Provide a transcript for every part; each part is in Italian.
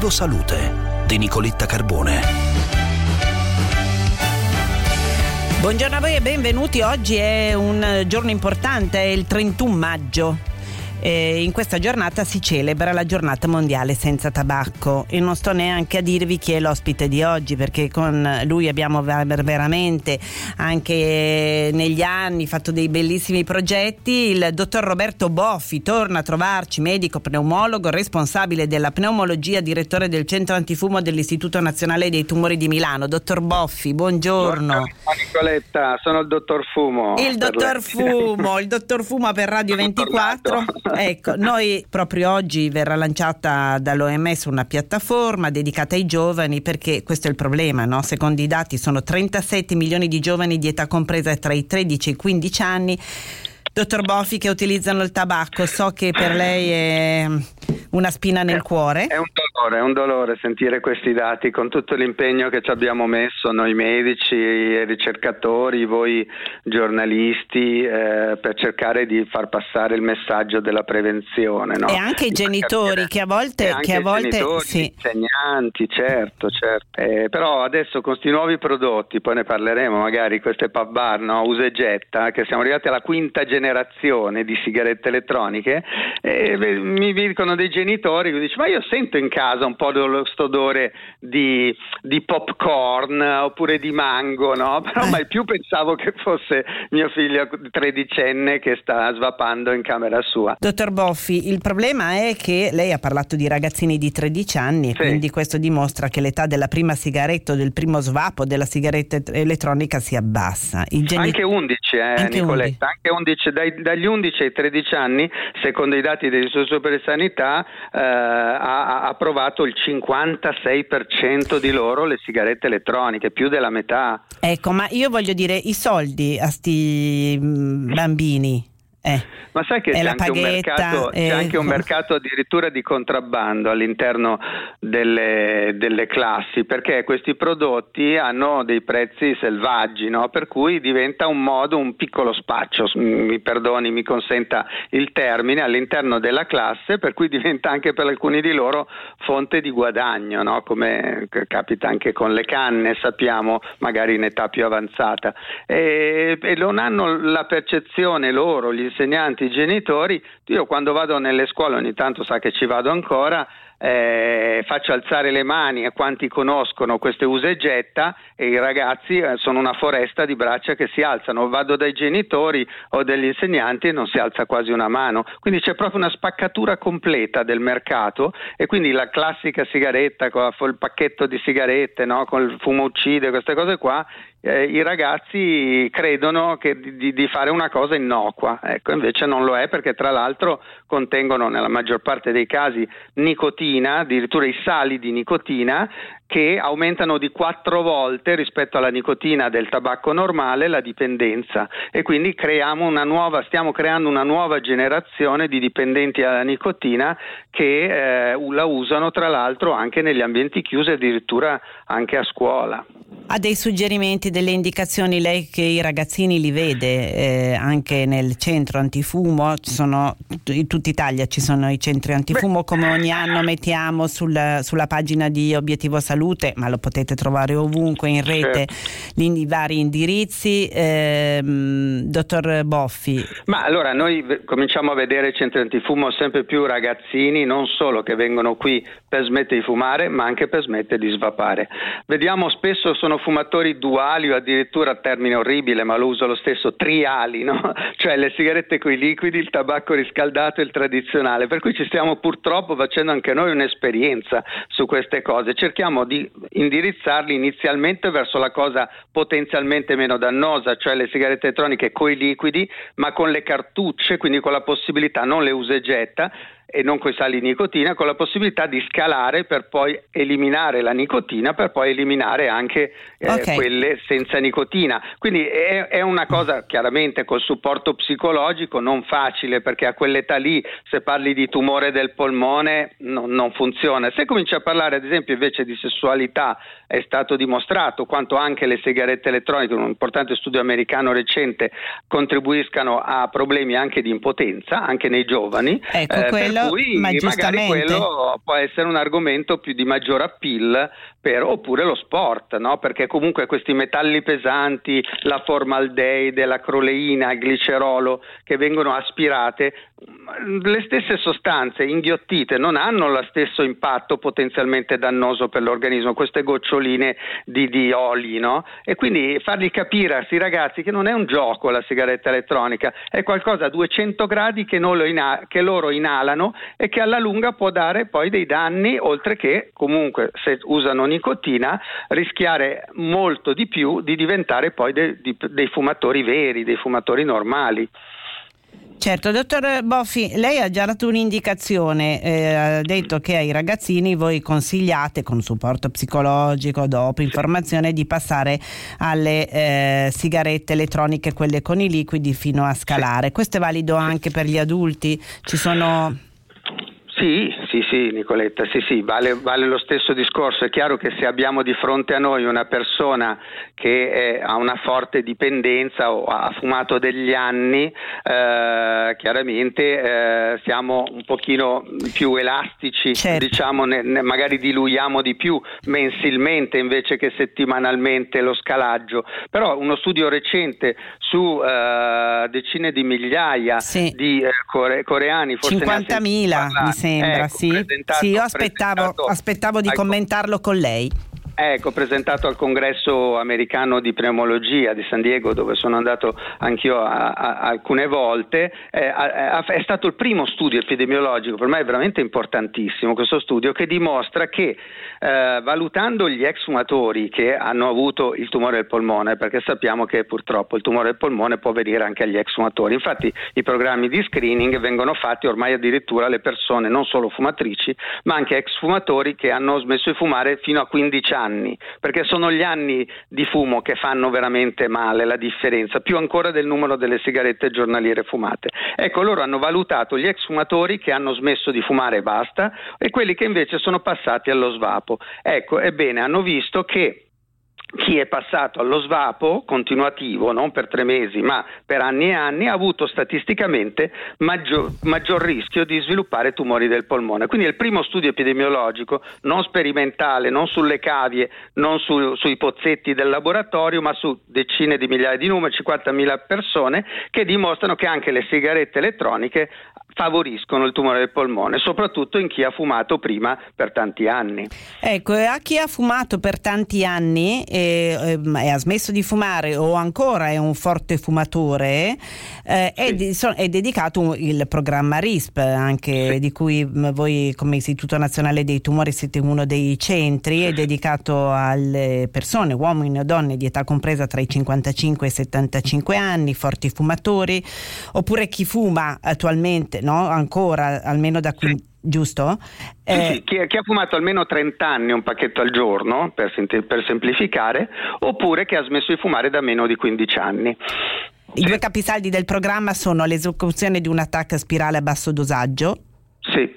Obiettivo Salute di Nicoletta Carbone. Buongiorno a voi e benvenuti. Oggi è un giorno importante, è il 31 maggio. In questa giornata si celebra la giornata mondiale senza tabacco e non sto neanche a dirvi chi è l'ospite di oggi, perché con lui abbiamo veramente anche negli anni fatto dei bellissimi progetti. Il dottor Roberto Boffi torna a trovarci, medico pneumologo, responsabile della pneumologia, direttore del centro antifumo dell'Istituto Nazionale dei Tumori di Milano. Dottor Boffi, buongiorno. Buongiorno Nicoletta, sono il dottor Fumo. Il dottor Fumo per Radio 24. Ecco, noi proprio oggi verrà lanciata dall'OMS una piattaforma dedicata ai giovani, perché questo è il problema, no? Secondo i dati sono 37 milioni di giovani di età compresa tra i 13 e i 15 anni, dottor Boffi, che utilizzano il tabacco. So che per lei è una spina nel cuore. È un dolore sentire questi dati, con tutto l'impegno che ci abbiamo messo noi medici, i ricercatori, voi giornalisti, per cercare di far passare il messaggio della prevenzione, no? E anche i genitori che a volte genitori, sì. Insegnanti, certo. Però adesso con questi nuovi prodotti, poi ne parleremo magari, queste pub bar, no? Usa e getta, che siamo arrivati alla quinta generazione di sigarette elettroniche, e mi dicono dei genitori che dicono: ma io sento in casa un po' questo odore di popcorn oppure di mango, no? Però mai più pensavo che fosse mio figlio tredicenne che sta svapando in camera sua. Dottor Boffi, il problema è che lei ha parlato di ragazzini di 13 anni, sì. Quindi questo dimostra che l'età della prima sigaretta o del primo svapo della sigaretta elettronica si abbassa. Anche 11, Nicoletta, anche 11, dagli 11 ai 13 anni, secondo i dati dell'Istituto Superiore di Sanità, ha approvato il 56% di loro le sigarette elettroniche, più della metà. Ecco, ma io voglio dire, i soldi a sti bambini. Ma sai che c'è anche un mercato addirittura di contrabbando all'interno delle classi, perché questi prodotti hanno dei prezzi selvaggi, no? Per cui diventa un piccolo spaccio, mi consenta il termine, all'interno della classe, per cui diventa anche per alcuni di loro fonte di guadagno, no? Come capita anche con le canne, sappiamo, magari in età più avanzata, e non hanno la percezione loro, gli insegnanti, i genitori. Io quando vado nelle scuole, ogni tanto sa che ci vado ancora, faccio alzare le mani a quanti conoscono queste usa e getta, e i ragazzi sono una foresta di braccia che si alzano. Vado dai genitori o degli insegnanti e non si alza quasi una mano, quindi c'è proprio una spaccatura completa del mercato, e quindi la classica sigaretta con il pacchetto di sigarette, no? Con il fumo uccide, queste cose qua, i ragazzi credono di fare una cosa innocua, ecco, invece non lo è, perché tra l'altro contengono nella maggior parte dei casi nicotina, addirittura i sali di nicotina, che aumentano di 4 volte rispetto alla nicotina del tabacco normale la dipendenza, e quindi stiamo creando una nuova generazione di dipendenti alla nicotina che la usano tra l'altro anche negli ambienti chiusi, addirittura anche a scuola. Ha dei suggerimenti, delle indicazioni, lei che i ragazzini li vede anche nel centro antifumo? Ci sono, in tutta Italia ci sono i centri antifumo, come ogni anno mettiamo sulla pagina di Obiettivo Salute, ma lo potete trovare ovunque in rete, i vari indirizzi. Dottor Boffi. Ma allora noi cominciamo a vedere i centri antifumo sempre più ragazzini, non solo che vengono qui per smettere di fumare, ma anche per smettere di svapare. Vediamo spesso sono fumatori duali, o addirittura, termine orribile ma lo uso lo stesso, triali, no? Cioè le sigarette coi liquidi, il tabacco riscaldato e il tradizionale, per cui ci stiamo purtroppo facendo anche noi un'esperienza su queste cose. Cerchiamo di indirizzarli inizialmente verso la cosa potenzialmente meno dannosa, cioè le sigarette elettroniche coi liquidi, ma con le cartucce, quindi con la possibilità, non le usa e getta, e non coi sali di nicotina, con la possibilità di scalare per poi eliminare la nicotina, per poi eliminare anche quelle senza nicotina. Quindi è una cosa chiaramente col supporto psicologico non facile, perché a quell'età lì, se parli di tumore del polmone, non funziona. Se cominci a parlare ad esempio invece di sessualità, è stato dimostrato quanto anche le sigarette elettroniche, un importante studio americano recente, contribuiscano a problemi anche di impotenza anche nei giovani. Ecco, quello cui magari quello può essere un argomento più di maggior appeal oppure lo sport, no? Perché comunque questi metalli pesanti, la formaldeide, la croleina, il glicerolo che vengono aspirate, le stesse sostanze inghiottite non hanno lo stesso impatto potenzialmente dannoso per l'organismo, queste goccioline di oli, no? E quindi fargli capire a questi ragazzi che non è un gioco la sigaretta elettronica, è qualcosa a 200 gradi che loro inalano e che alla lunga può dare poi dei danni, oltre che comunque se usano nicotina rischiare molto di più di diventare poi dei fumatori veri, dei fumatori normali. Certo, dottor Boffi, lei ha già dato un'indicazione, ha detto che ai ragazzini voi consigliate con supporto psicologico, dopo informazione, di passare alle sigarette elettroniche, quelle con i liquidi, fino a scalare. Questo è valido anche per gli adulti? Ci sono... Sì, Nicoletta, sì, vale lo stesso discorso. È chiaro che se abbiamo di fronte a noi una persona che ha una forte dipendenza o ha fumato degli anni, chiaramente siamo un pochino più elastici, certo. Diciamo, magari diluiamo di più mensilmente invece che settimanalmente lo scalaggio. Però uno studio recente su decine di migliaia di coreani, forse 50.000 mi sembra, sì, io aspettavo di commentarlo con lei. Presentato al congresso americano di pneumologia di San Diego, dove sono andato anch'io alcune volte, è stato il primo studio epidemiologico, per me è veramente importantissimo questo studio, che dimostra che valutando gli ex fumatori che hanno avuto il tumore del polmone, perché sappiamo che purtroppo il tumore del polmone può venire anche agli ex fumatori, infatti i programmi di screening vengono fatti ormai addirittura alle persone non solo fumatrici ma anche ex fumatori che hanno smesso di fumare fino a 15 anni, perché sono gli anni di fumo che fanno veramente male, la differenza, più ancora del numero delle sigarette giornaliere fumate. Ecco, loro hanno valutato gli ex fumatori che hanno smesso di fumare e basta e quelli che invece sono passati allo svapo. Ecco, ebbene, hanno visto che chi è passato allo svapo continuativo, non per 3 mesi ma per anni e anni, ha avuto statisticamente maggior rischio di sviluppare tumori del polmone. Quindi è il primo studio epidemiologico, non sperimentale, non sulle cavie, non sui pozzetti del laboratorio, ma su decine di migliaia di numeri, 50.000 persone, che dimostrano che anche le sigarette elettroniche favoriscono il tumore del polmone, soprattutto in chi ha fumato prima per tanti anni. Ecco, a chi ha fumato per tanti anni e ha smesso di fumare o ancora è un forte fumatore, è dedicato il programma RISP, anche di cui voi come Istituto Nazionale dei Tumori siete uno dei centri, è dedicato alle persone, uomini o donne di età compresa tra i 55 e i 75 anni, forti fumatori, oppure chi fuma attualmente, no? Ancora almeno da qui, giusto? Sì, chi ha fumato almeno 30 anni un pacchetto al giorno, per semplificare, oppure che ha smesso di fumare da meno di 15 anni. I due capisaldi del programma sono l'esecuzione di un attacco spirale a basso dosaggio. Sì.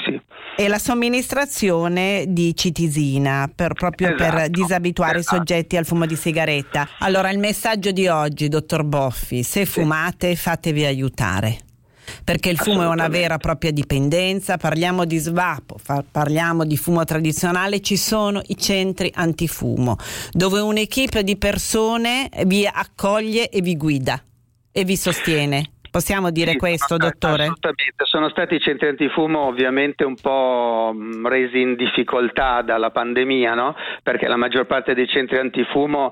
E la somministrazione di citisina per disabituare i soggetti al fumo di sigaretta. Allora, il messaggio di oggi, dottor Boffi: se fumate, fatevi aiutare. Perché il fumo è una vera e propria dipendenza. Parliamo di svapo, parliamo di fumo tradizionale, ci sono i centri antifumo dove un'equipe di persone vi accoglie e vi guida e vi sostiene. Possiamo dire questo, dottore? Assolutamente, sono stati i centri antifumo ovviamente un po' resi in difficoltà dalla pandemia, no? Perché la maggior parte dei centri antifumo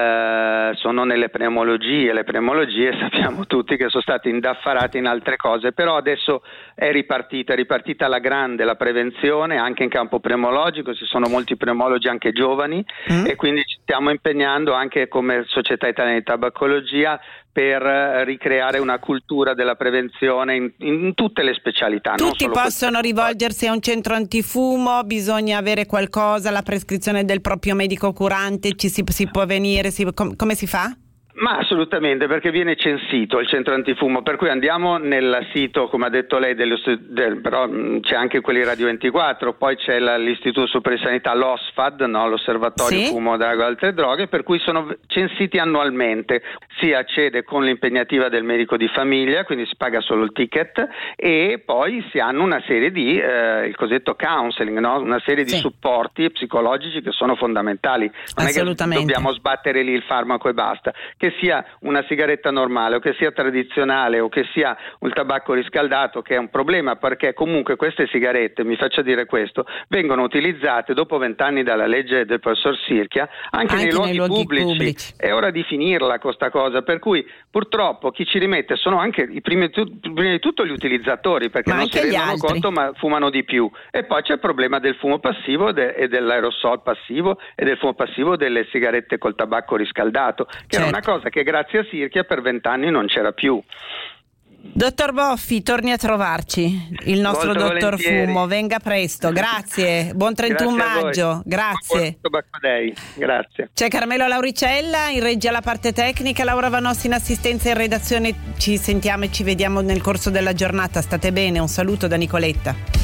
sono nelle pneumologie. Le pneumologie sappiamo tutti che sono stati indaffarati in altre cose, però adesso è ripartita alla grande la prevenzione anche in campo pneumologico, ci sono molti pneumologi anche giovani e quindi ci stiamo impegnando anche come Società Italiana di Tabacologia per ricreare una cultura della prevenzione in tutte le specialità. Tutti possono rivolgersi a un centro antifumo, bisogna avere qualcosa, la prescrizione del proprio medico curante, si può venire, come si fa? Ma assolutamente, perché viene censito il centro antifumo, per cui andiamo nel sito, come ha detto lei, però c'è anche quelli Radio 24, poi c'è l'Istituto Superiore di Sanità, l'OSFAD, no? L'Osservatorio Fumo, Drago e altre droghe, per cui sono censiti annualmente. Si accede con l'impegnativa del medico di famiglia, quindi si paga solo il ticket, e poi si hanno una serie di il cosiddetto counseling, no? Una serie di supporti psicologici che sono fondamentali. Non è che dobbiamo sbattere lì il farmaco e basta. Che sia una sigaretta normale o che sia tradizionale o che sia un tabacco riscaldato, che è un problema, perché comunque queste sigarette, mi faccia dire questo, vengono utilizzate dopo 20 anni dalla legge del professor Sirchia anche nei luoghi pubblici. È ora di finirla con sta cosa, per cui purtroppo chi ci rimette sono anche prima di tutto gli utilizzatori, perché non si rendono conto ma fumano di più, e poi c'è il problema del fumo passivo e dell'aerosol passivo e del fumo passivo delle sigarette col tabacco riscaldato, che era una cosa che grazie a Sirchia per 20 anni non c'era più. Dottor Boffi, torni a trovarci, il nostro Molto dottor volentieri. Fumo, venga presto, grazie, buon 31 maggio, grazie. Grazie. C'è Carmelo Lauricella in regia alla parte tecnica, Laura Vanossi in assistenza in redazione. Ci sentiamo e ci vediamo nel corso della giornata, state bene, un saluto da Nicoletta.